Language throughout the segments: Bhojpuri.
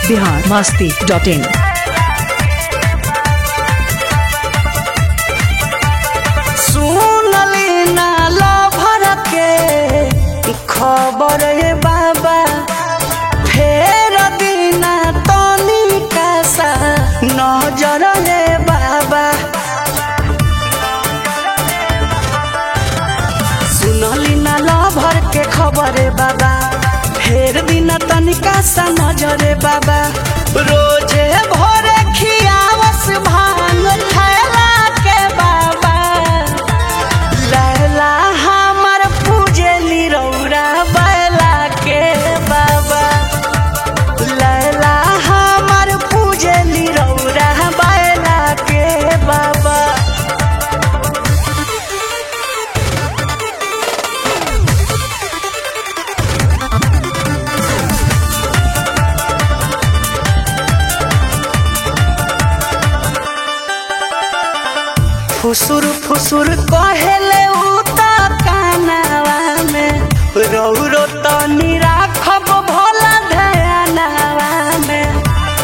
biharmasti.in। सुनली ना लभर के खबर ये बाबा, फेर दीना तनिका सा नजर ये बाबा। सुनली ना लभर के खबर ये बाबा, फेर दीना तनिका सा नजर ये बाबा। रोजे भोरे खियावस भांग थैला के बाबा, लैला हमर पूजली रौरा बैला के बाबा। लैला हमर पूजली रौरा बैला के बाबा। फुसुर फुसुर कहेले उता कानावा में, रौरो तनी राखब भोला ध्यानवा में।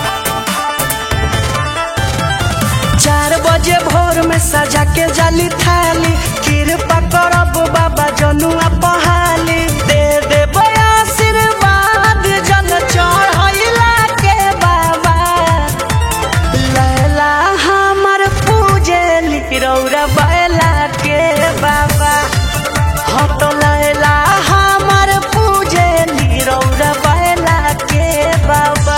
4 बजे भोर में सजा के जाली थाली, कृपा करब बाबा जनुआ पहाली। दे देब आशीर्वाद जल चढ़ैला के बाबा। लैला हमर पूजली रौरा बैला के बाबा। हाँ तो लैला हमर पूजली रौरा बैला के बाबा।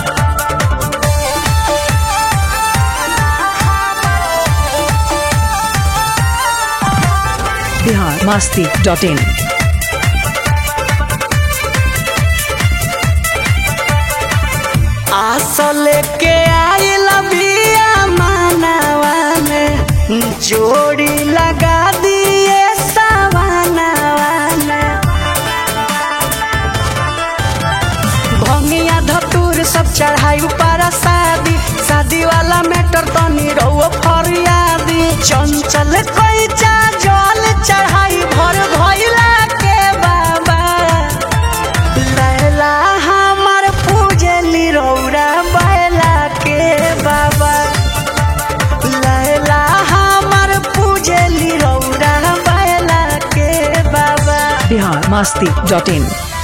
biharmasti.in। आसल के आइल बिया मानवा में, जोड़ी लगा दिए सवानवा में। भंगिया धतूर सब चढ़ाई ऊपर शादी, शादी वाला मैटर तनी रहो फरियादी। चंचल कैचा जल चढ़ाई भर भइला के बाबा। लैला हमर पूजली रौरा बैला के बाबा। लैला हमर पूजली रौरा बैला के बाबा। biharmasti.in।